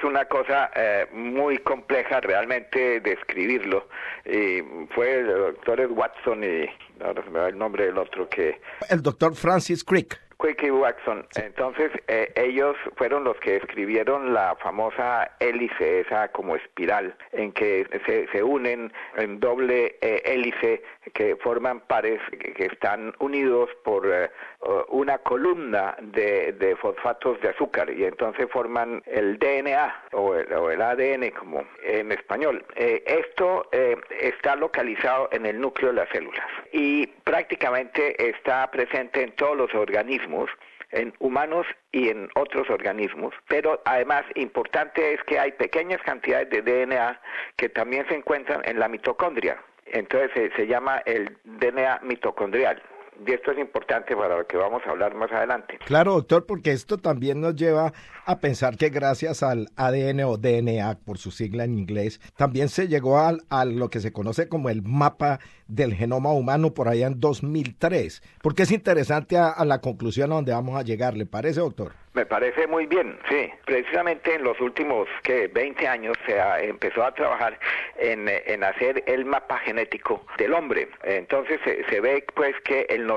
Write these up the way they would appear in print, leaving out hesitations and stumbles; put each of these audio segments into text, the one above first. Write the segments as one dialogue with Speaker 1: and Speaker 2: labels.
Speaker 1: una cosa muy compleja realmente describirlo. Fue el doctor Watson y ahora se me va el nombre del otro que...
Speaker 2: El doctor Francis Crick.
Speaker 1: Crick y Watson. Sí. Entonces, ellos fueron los que escribieron la famosa hélice, esa como espiral, en que se unen en doble hélice, que forman pares que están unidos por una columna de fosfatos de azúcar, y entonces forman el DNA o el ADN como en español. Esto está localizado en el núcleo de las células y prácticamente está presente en todos los organismos, en humanos y en otros organismos, pero además importante es que hay pequeñas cantidades de DNA que también se encuentran en la mitocondria, entonces se llama el DNA mitocondrial. Y esto es importante para lo que vamos a hablar más adelante.
Speaker 2: Claro, doctor, porque esto también nos lleva a pensar que gracias al ADN o DNA, por su sigla en inglés, también se llegó a lo que se conoce como el mapa del genoma humano por allá en 2003. Porque es interesante a la conclusión a donde vamos a llegar, ¿le parece, doctor?
Speaker 1: Me parece muy bien, sí. Precisamente en los últimos 20 años se empezó a trabajar en hacer el mapa genético del hombre. Entonces se ve pues que el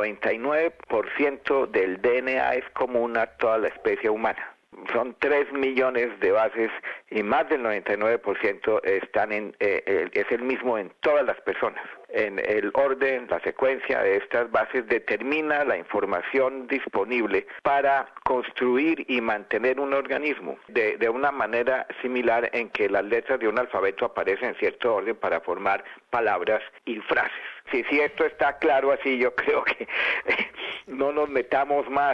Speaker 1: 99% del DNA es común a toda la especie humana. Son 3 millones de bases y más del 99% están es el mismo en todas las personas. En el orden, la secuencia de estas bases determina la información disponible para construir y mantener un organismo de una manera similar en que las letras de un alfabeto aparecen en cierto orden para formar palabras y frases. Si esto está claro así, yo creo que no nos metamos más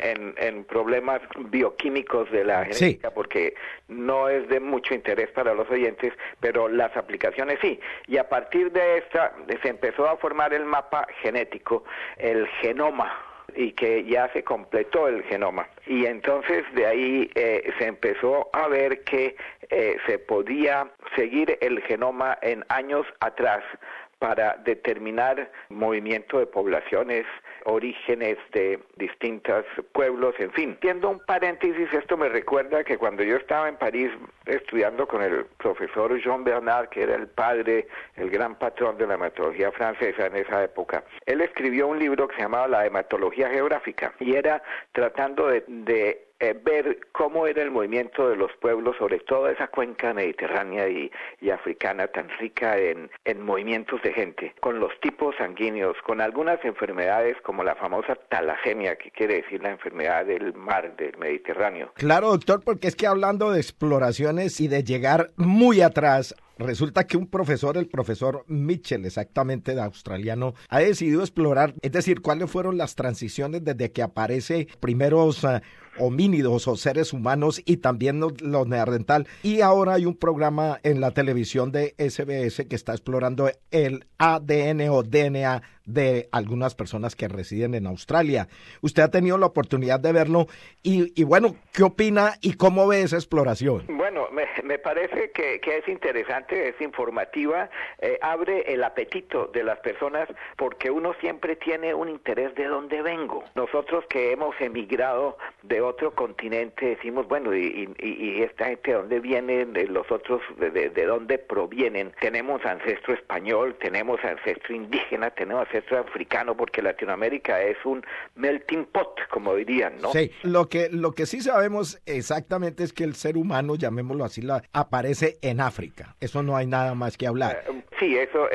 Speaker 1: en problemas bioquímicos de la genética, sí, porque no es de mucho interés para los oyentes, pero las aplicaciones sí. Y a partir de esta se empezó a formar el mapa genético, el genoma, y que ya se completó el genoma. Y entonces de ahí se empezó a ver que se podía seguir el genoma en años atrás para determinar movimiento de poblaciones, orígenes de distintos pueblos, en fin. Siendo un paréntesis, esto me recuerda que cuando yo estaba en París estudiando con el profesor Jean Bernard, que era el padre, el gran patrón de la hematología francesa en esa época, él escribió un libro que se llamaba La hematología geográfica, y era tratando de ver cómo era el movimiento de los pueblos, sobre todo esa cuenca mediterránea y africana tan rica en movimientos de gente, con los tipos sanguíneos, con algunas enfermedades como la famosa talasemia, que quiere decir la enfermedad del mar, del Mediterráneo.
Speaker 2: Claro, doctor, porque es que hablando de exploraciones y de llegar muy atrás, resulta que un profesor, el profesor Mitchell, exactamente de australiano, ha decidido explorar, es decir, cuáles fueron las transiciones desde que aparece primeros homínidos o seres humanos y también los neandertal. Y ahora hay un programa en la televisión de SBS que está explorando el ADN o DNA de algunas personas que residen en Australia. Usted ha tenido la oportunidad de verlo y bueno, ¿qué opina y cómo ve esa exploración?
Speaker 1: Bueno, me parece que es interesante, es informativa, abre el apetito de las personas porque uno siempre tiene un interés de dónde vengo. Nosotros que hemos emigrado de otro continente decimos, bueno, y esta gente de dónde vienen, los otros de dónde provienen. Tenemos ancestro español, tenemos ancestro indígena, tenemos ancestro africano, porque Latinoamérica es un melting pot, como dirían, ¿no?
Speaker 2: Sí, lo que sí sabemos exactamente es que el ser humano, llamémoslo así, aparece en África. Eso no hay nada más que hablar.
Speaker 1: Sí, eso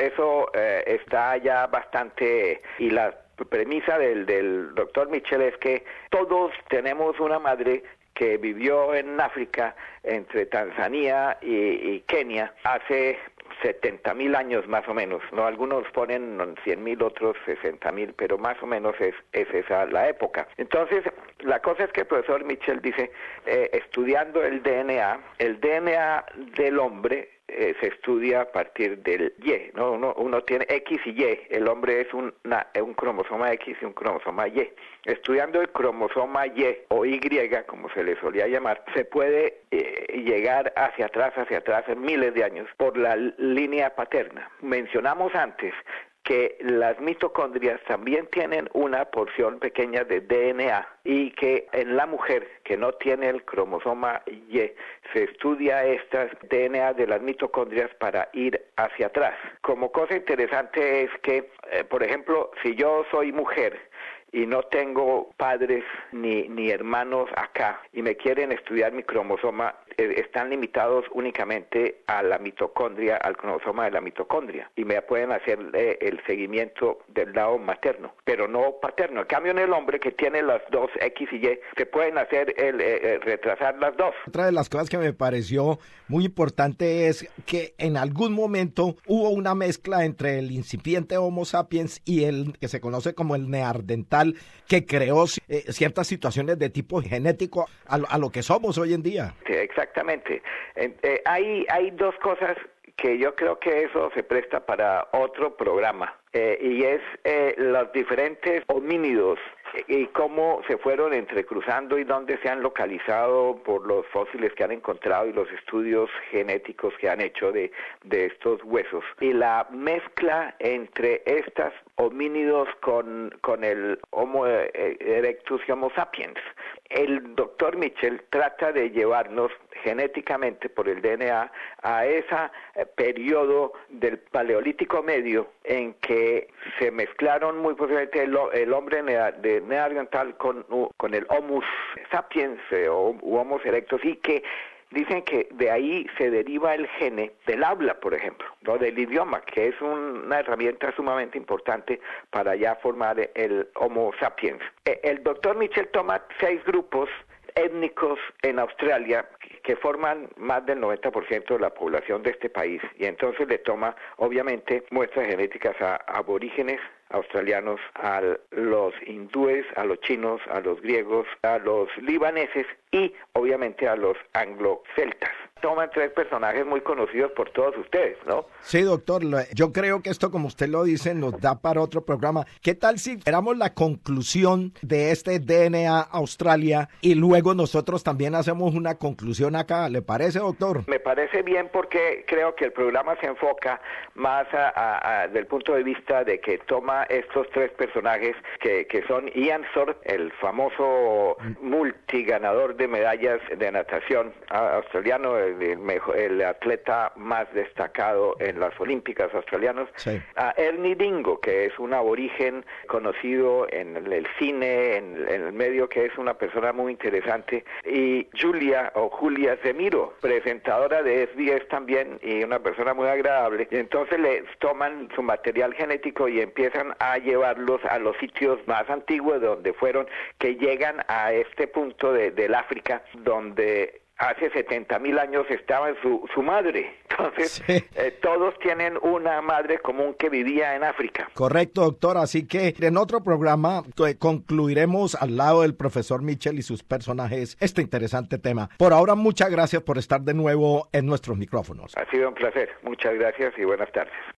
Speaker 1: está ya bastante, y la premisa del doctor Mitchell es que todos tenemos una madre que vivió en África, entre Tanzania y Kenia, hace 70,000 años más o menos, ¿no? Algunos ponen 100,000, otros 60,000, pero más o menos es esa la época. Entonces, la cosa es que el profesor Mitchell dice, estudiando el DNA del hombre, se estudia a partir del Y, ¿no? Uno tiene X y Y, el hombre es un cromosoma X y un cromosoma Y. Estudiando el cromosoma Y o Y, como se le solía llamar, se puede llegar hacia atrás en miles de años por la línea paterna. Mencionamos antes que las mitocondrias también tienen una porción pequeña de DNA y que en la mujer que no tiene el cromosoma Y se estudia estas DNA de las mitocondrias para ir hacia atrás. Como cosa interesante es que, por ejemplo, si yo soy mujer y no tengo padres ni hermanos acá y me quieren estudiar mi cromosoma, están limitados únicamente a la mitocondria, al cromosoma de la mitocondria, y me pueden hacer el seguimiento del lado materno, pero no paterno. En cambio, en el hombre que tiene las dos X y Y, se pueden hacer retrasar las dos.
Speaker 2: Otra de las cosas que me pareció muy importante es que en algún momento hubo una mezcla entre el incipiente Homo sapiens y el que se conoce como el neandertal, que creó ciertas situaciones de tipo genético a lo que somos hoy en día.
Speaker 1: Sí, exactamente. Hay dos cosas que yo creo que eso se presta para otro programa, y es los diferentes homínidos y cómo se fueron entrecruzando y dónde se han localizado por los fósiles que han encontrado y los estudios genéticos que han hecho de estos huesos. Y la mezcla entre estas homínidos con el Homo erectus y Homo sapiens. El doctor Mitchell trata de llevarnos genéticamente por el DNA a ese periodo del Paleolítico Medio en que se mezclaron muy posiblemente el hombre neandertal con el Homo sapiens o Homo erectus, y que dicen que de ahí se deriva el gene del habla, por ejemplo, ¿no? Del idioma, que es una herramienta sumamente importante para ya formar el Homo sapiens. El doctor Mitchell toma 6 grupos étnicos en Australia que forman más del 90% de la población de este país, y entonces le toma obviamente muestras genéticas a aborígenes australianos, a los hindúes, a los chinos, a los griegos, a los libaneses y obviamente a los anglo-celtas. Toman 3 personajes muy conocidos por todos ustedes, ¿no?
Speaker 2: Sí, doctor, yo creo que esto, como usted lo dice, nos da para otro programa. ¿Qué tal si éramos la conclusión de este DNA Australia y luego nosotros también hacemos una conclusión acá? ¿Le parece, doctor?
Speaker 1: Me parece bien, porque creo que el programa se enfoca más del punto de vista de que toma estos 3 personajes que son Ian Thorpe, el famoso multiganador de medallas de natación australiano, el atleta más destacado en las Olímpicas australianos,
Speaker 2: sí.
Speaker 1: A Ernie Dingo, que es un aborigen conocido en el cine, en el medio, que es una persona muy interesante, y Julia Zemiro, presentadora de SBS también, y una persona muy agradable. Y entonces les toman su material genético y empiezan a llevarlos a los sitios más antiguos donde fueron, que llegan a este punto del África, donde hace 70,000 años estaba su madre. Entonces, sí. Todos tienen una madre común que vivía en África.
Speaker 2: Correcto, doctor. Así que en otro programa concluiremos al lado del profesor Mitchell y sus personajes este interesante tema. Por ahora, muchas gracias por estar de nuevo en nuestros micrófonos.
Speaker 1: Ha sido un placer. Muchas gracias y buenas tardes.